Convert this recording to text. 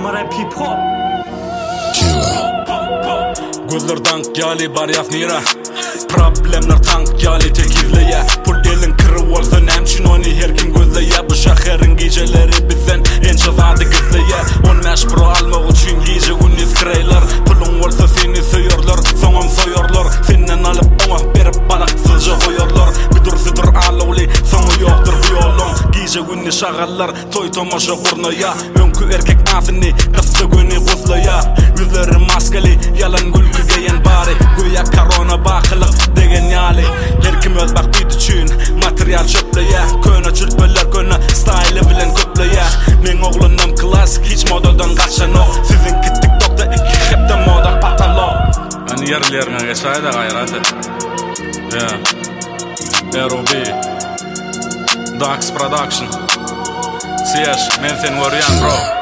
ama rap hip hop. Gözler dank gali bar yafnira. Problemler tank gali tekizleye. Pul elin kırı olsun hemşin onu her kim gözleye. Bu şaherin geceleri bizden en çazadı gizleye. On meşburu almak için gece gündüz kreyler. Pulun olsa seni söyyorlar, sonum soyorlar. Senden alıp ona berip balaksızca koyorlar. Bir dursudur ağlavli, sonu yoktur bu yolun. Gece gündüz şağallar, toy tomaşa kurnaya. Önkü erkek afini, kısa günü kuzlaya. Yüzleri maskeli, yalan gülkü geyen bari. Güya korona bakılık degen yali. Her kim öz bak bit üçün, materyal çöpleye. Köne çülpeler köne, style bilen köpleye. Men oğlunum klasik, hiç modadan kaçan o. Sizinki TikTok'ta iki hepte moda patalog. Hani yerlerine geçay da gayret et. R.O.B. Dax Production. Siyaş, men sen görüyen bro.